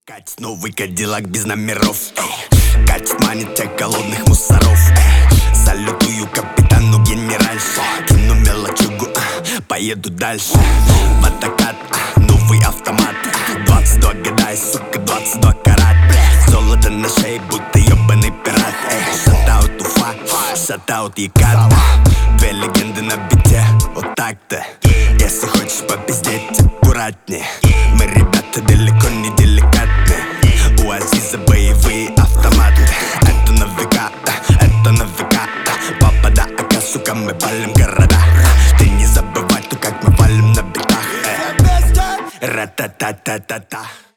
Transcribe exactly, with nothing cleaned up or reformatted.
Катит новый кадиллак без номеров, эй. Катит, манит тех голодных мусоров, эй. Салютую капитану генеральше. Кину мелочугу, а, поеду дальше. В атакат, а, новый автомат. Двадцать два года и, сука, двадцать два карат. Золото на шее, будто ебаный пират, эй. Шатаут Уфа, шатаут Екат. Две легенды на бите, вот так-то. Если хочешь попиздеть, аккуратнее. Мы, ребята, далеко не деликатны. У Азиза боевые автоматы. Это на века, это на века. Папа да ака, сука, мы палим города. Ты не забывай, то как мы валим на битах. Ра-та-та-та-та-та.